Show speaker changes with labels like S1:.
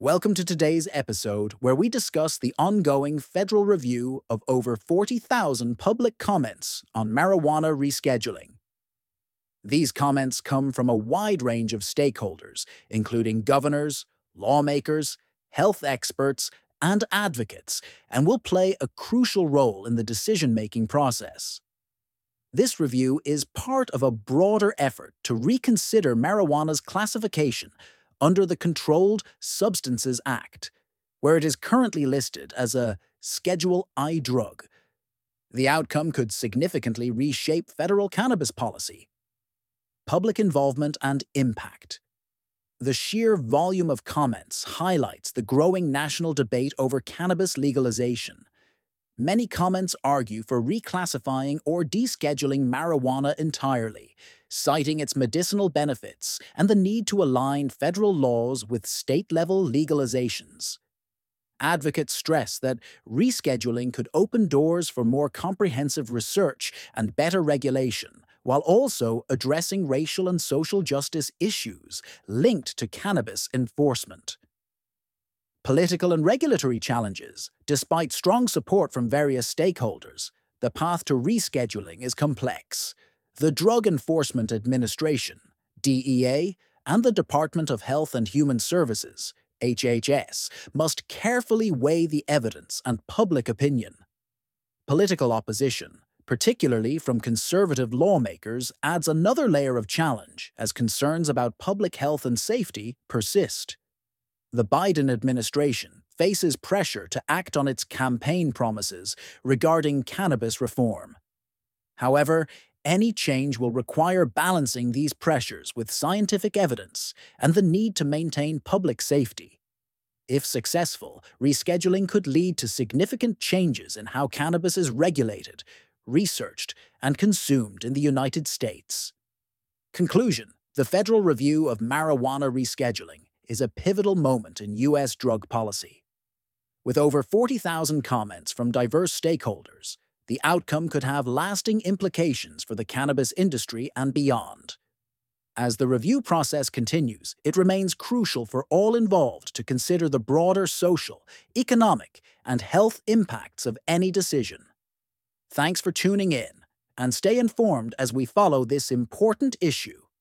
S1: Welcome to today's episode, where we discuss the ongoing federal review of over 40,000 public comments on marijuana rescheduling. These comments come from a wide range of stakeholders, including governors, lawmakers, health experts, and advocates, and will play a crucial role in the decision-making process. This review is part of a broader effort to reconsider marijuana's classification under the Controlled Substances Act, where it is currently listed as a Schedule I drug. The outcome could significantly reshape federal cannabis policy. Public involvement and impact. The sheer volume of comments highlights the growing national debate over cannabis legalization. Many comments argue for reclassifying or descheduling marijuana entirely, citing its medicinal benefits and the need to align federal laws with state-level legalizations. Advocates stress that rescheduling could open doors for more comprehensive research and better regulation, while also addressing racial and social justice issues linked to cannabis enforcement. Political and regulatory challenges. Despite strong support from various stakeholders, the path to rescheduling is complex. The Drug Enforcement Administration, DEA, and the Department of Health and Human Services, HHS, must carefully weigh the evidence and public opinion. Political opposition, particularly from conservative lawmakers, adds another layer of challenge as concerns about public health and safety persist. The Biden administration faces pressure to act on its campaign promises regarding cannabis reform. However, any change will require balancing these pressures with scientific evidence and the need to maintain public safety. If successful, rescheduling could lead to significant changes in how cannabis is regulated, researched, and consumed in the United States. Conclusion: the federal review of marijuana rescheduling is a pivotal moment in U.S. drug policy. With over 40,000 comments from diverse stakeholders, the outcome could have lasting implications for the cannabis industry and beyond. As the review process continues, it remains crucial for all involved to consider the broader social, economic, and health impacts of any decision. Thanks for tuning in, and stay informed as we follow this important issue.